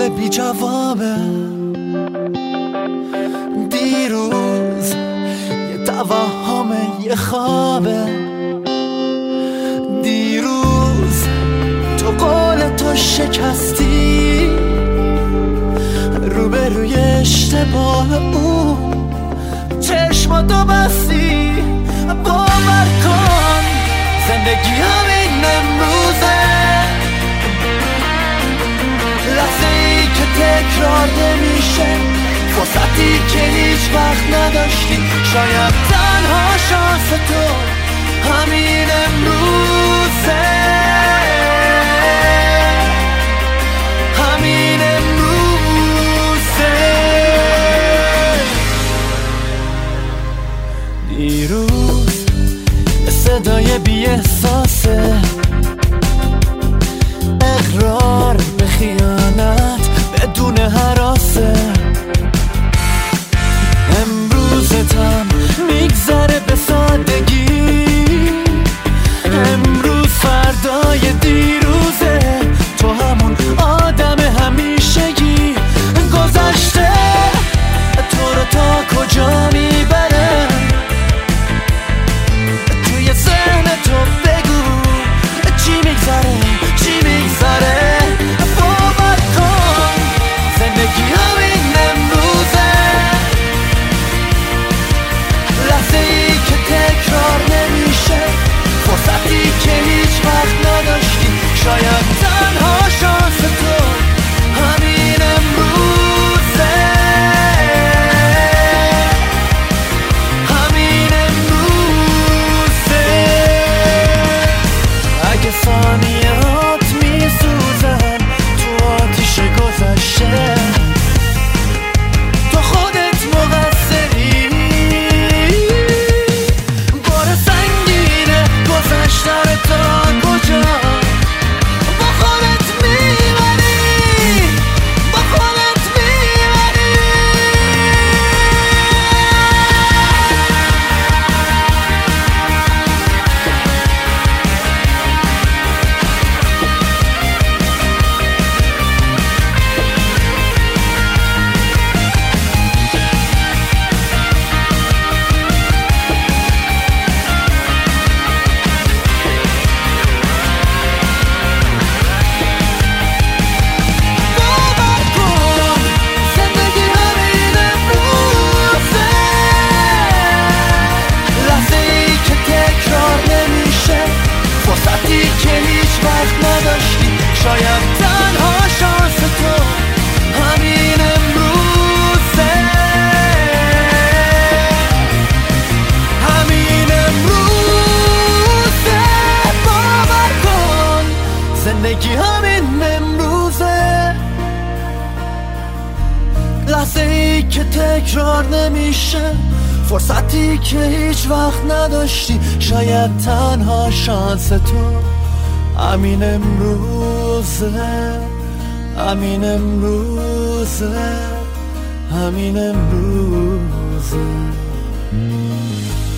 سوال بی جوابه. دیروز یه توهم یه خوابه. دیروز تو قول تو شکستی روبروی اشتباه اون چشماتو بستی. باور کن زندگی همین امروزه، لحظه ای که تکرار نمیشه، فرصتی که هیچ وقت نداشتی. شاید تنها شانس تو همین امروزه، همین امروزه. دیروز صدای بی احساسه، اقرار به خیانت بدون هراسه. امروزتم میگذره به سادگی، امروز فردای دیروزه. تو همون آدم همیشگی، گذشته تو رو تا کجا میبره؟ توی ذهن تو بگو چی میگذره، چی میگذره. باور کن زندگی همین امروزه، لحظه ای که تکرار نمیشه، فرصتی که هیچ وقت نداشتی. شاید تنها شانس تو همین امروزه، همین امروزه. اگه ثانیات میسوزن تو آتیش گذشته، تو خودت مقصری. بار سنگینه گذشته رو تا کجا با خودت میبری، با خودت میبری. باور کن زندگی همین امروزه، لحظه ای که تکرار نمیشه، فرصتی که هیچ وقت نداشتی. شاید تنها شانس تو همین امروزه، همین امروزه. باور کن زندگی همین امروزه، لحظه ای که تکرار نمیشه، فرصتی که هیچ وقت نداشتی. شاید تنها شانس تو همین امروزه، همین امروزه، همین امروزه.